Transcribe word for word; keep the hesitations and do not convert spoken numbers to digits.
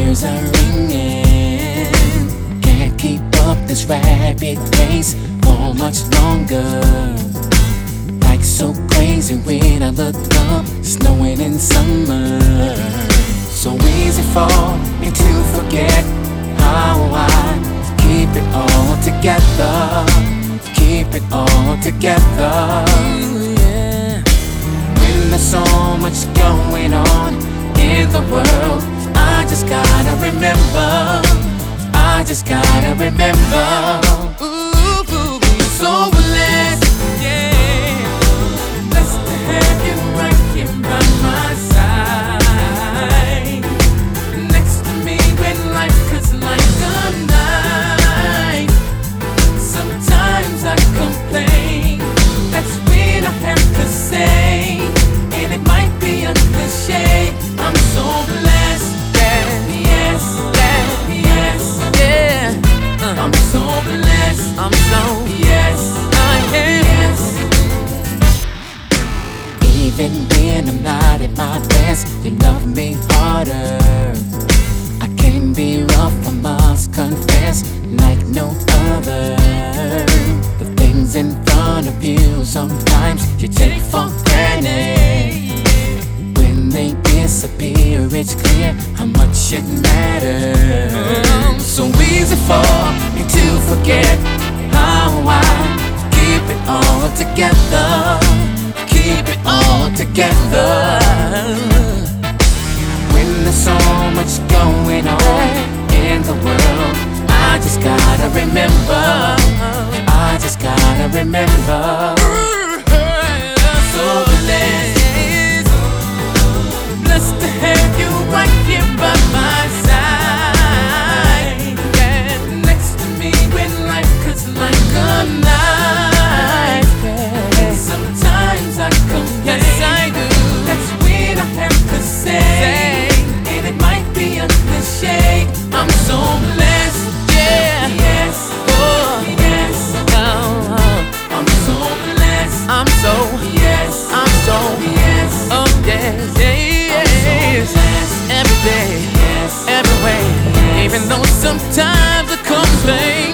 ears are ringing. Can't keep up this rapid pace for much longer. Like so crazy when I look up, snowing in summer. So easy for me to forget how I keep it all together. Keep it all together. Yeah. When there's so much going on in the world, I just gotta remember. I just gotta remember. Ooh, ooh, ooh. So blessed, yeah. Blessed to have you right here by my side, next to me when life cuts like a knife. Sometimes I complain, that's when I have to say, and it might be a cliche, I'm so blessed, yeah, yes, yeah, yes, yeah. uh, I'm so blessed, I'm so, yes, I am, yes. Even when I'm not at my best, you love me harder. I can be rough, I must confess, like no other. The things in front of you sometimes you take for granted. When they disappear, it's clear how much it matters. So easy for me to forget how I keep it all together. Keep it all together. When there's so much going on in the world, I just gotta remember. I just gotta remember. So blessed, blessed to have you right here by my side, yeah. Next to me when life cuts like a knife. Yeah. Sometimes I complain, yes I do. That's when I have to say, and it might be a cliche, I'm so blessed, yeah, yes, oh, yes, oh, oh. I'm so blessed, I'm so, yes, I'm so, yes, oh, yes, yes, so every day, yes, every way, yes. Even though sometimes I complain,